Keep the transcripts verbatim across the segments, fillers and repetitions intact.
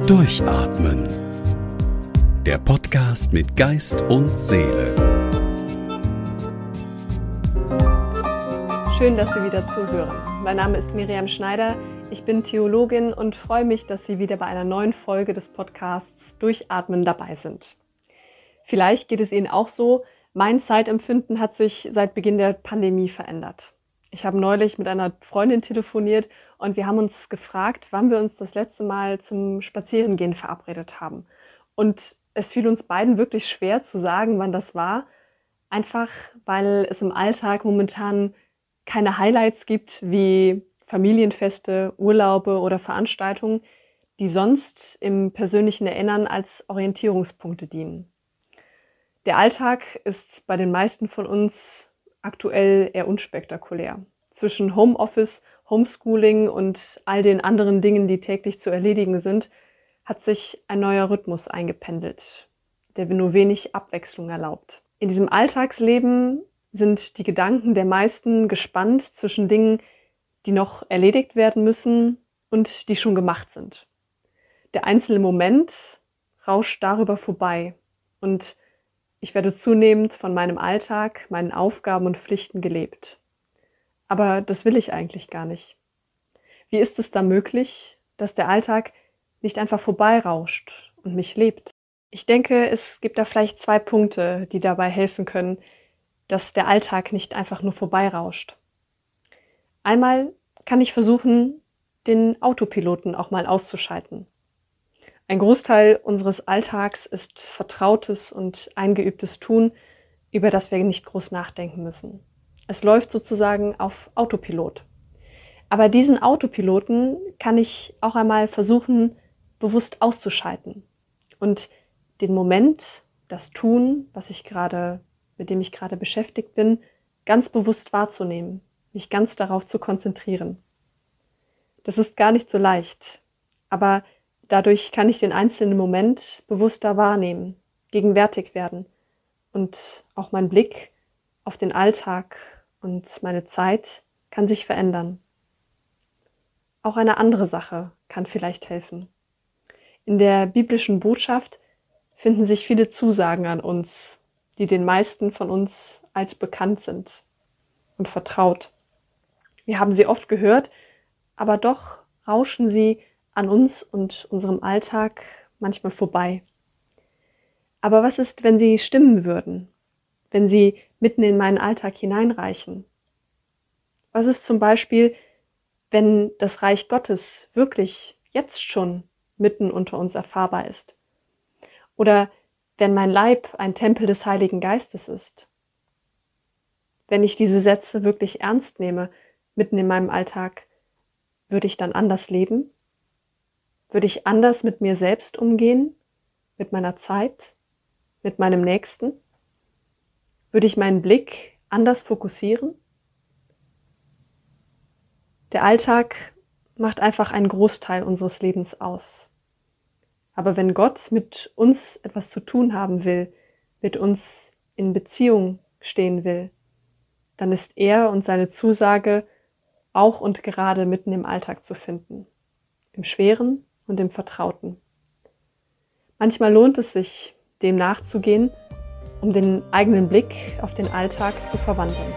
Durchatmen. Der Podcast mit Geist und Seele. Schön, dass Sie wieder zuhören. Mein Name ist Miriam Schneider. Ich bin Theologin und freue mich, dass Sie wieder bei einer neuen Folge des Podcasts Durchatmen dabei sind. Vielleicht geht es Ihnen auch so. Mein Zeitempfinden hat sich seit Beginn der Pandemie verändert. Ich habe neulich mit einer Freundin telefoniert und wir haben uns gefragt, wann wir uns das letzte Mal zum Spazierengehen verabredet haben. Und es fiel uns beiden wirklich schwer zu sagen, wann das war. Einfach, weil es im Alltag momentan keine Highlights gibt wie Familienfeste, Urlaube oder Veranstaltungen, die sonst im persönlichen Erinnern als Orientierungspunkte dienen. Der Alltag ist bei den meisten von uns aktuell eher unspektakulär. Zwischen Homeoffice, Homeschooling und all den anderen Dingen, die täglich zu erledigen sind, hat sich ein neuer Rhythmus eingependelt, der nur wenig Abwechslung erlaubt. In diesem Alltagsleben sind die Gedanken der meisten gespannt zwischen Dingen, die noch erledigt werden müssen und die schon gemacht sind. Der einzelne Moment rauscht darüber vorbei und ich werde zunehmend von meinem Alltag, meinen Aufgaben und Pflichten gelebt. Aber das will ich eigentlich gar nicht. Wie ist es da möglich, dass der Alltag nicht einfach vorbeirauscht und mich lebt? Ich denke, es gibt da vielleicht zwei Punkte, die dabei helfen können, dass der Alltag nicht einfach nur vorbeirauscht. Einmal kann ich versuchen, den Autopiloten auch mal auszuschalten. Ein Großteil unseres Alltags ist vertrautes und eingeübtes Tun, über das wir nicht groß nachdenken müssen. Es läuft sozusagen auf Autopilot. Aber diesen Autopiloten kann ich auch einmal versuchen, bewusst auszuschalten und den Moment, das Tun, was ich gerade, mit dem ich gerade beschäftigt bin, ganz bewusst wahrzunehmen, mich ganz darauf zu konzentrieren. Das ist gar nicht so leicht, aber dadurch kann ich den einzelnen Moment bewusster wahrnehmen, gegenwärtig werden und auch mein Blick auf den Alltag und meine Zeit kann sich verändern. Auch eine andere Sache kann vielleicht helfen. In der biblischen Botschaft finden sich viele Zusagen an uns, die den meisten von uns als bekannt sind und vertraut. Wir haben sie oft gehört, aber doch rauschen sie an uns und unserem Alltag manchmal vorbei. Aber was ist, wenn sie stimmen würden? Wenn sie mitten in meinen Alltag hineinreichen? Was ist zum Beispiel, wenn das Reich Gottes wirklich jetzt schon mitten unter uns erfahrbar ist? Oder wenn mein Leib ein Tempel des Heiligen Geistes ist? Wenn ich diese Sätze wirklich ernst nehme, mitten in meinem Alltag, würde ich dann anders leben? Würde ich anders mit mir selbst umgehen, mit meiner Zeit, mit meinem Nächsten? Würde ich meinen Blick anders fokussieren? Der Alltag macht einfach einen Großteil unseres Lebens aus. Aber wenn Gott mit uns etwas zu tun haben will, mit uns in Beziehung stehen will, dann ist er und seine Zusage auch und gerade mitten im Alltag zu finden, im Schweren und im Vertrauten. Manchmal lohnt es sich, dem nachzugehen, um den eigenen Blick auf den Alltag zu verwandeln.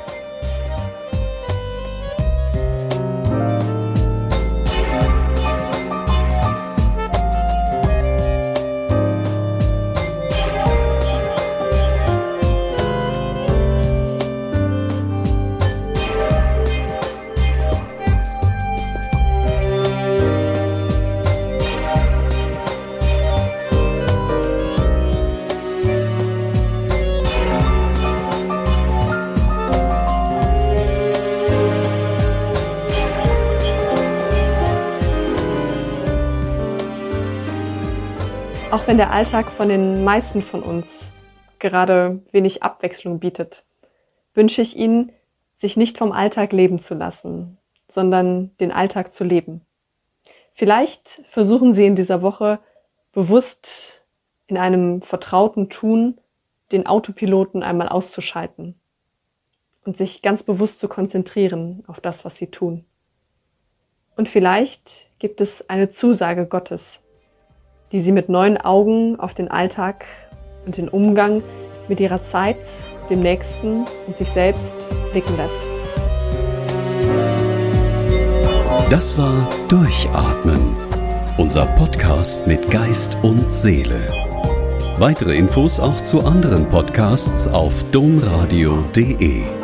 Auch wenn der Alltag von den meisten von uns gerade wenig Abwechslung bietet, wünsche ich Ihnen, sich nicht vom Alltag leben zu lassen, sondern den Alltag zu leben. Vielleicht versuchen Sie in dieser Woche bewusst in einem vertrauten Tun den Autopiloten einmal auszuschalten und sich ganz bewusst zu konzentrieren auf das, was Sie tun. Und vielleicht gibt es eine Zusage Gottes, die Sie mit neuen Augen auf den Alltag und den Umgang mit Ihrer Zeit, dem Nächsten und sich selbst blicken lässt. Das war Durchatmen, unser Podcast mit Geist und Seele. Weitere Infos auch zu anderen Podcasts auf domradio punkt de.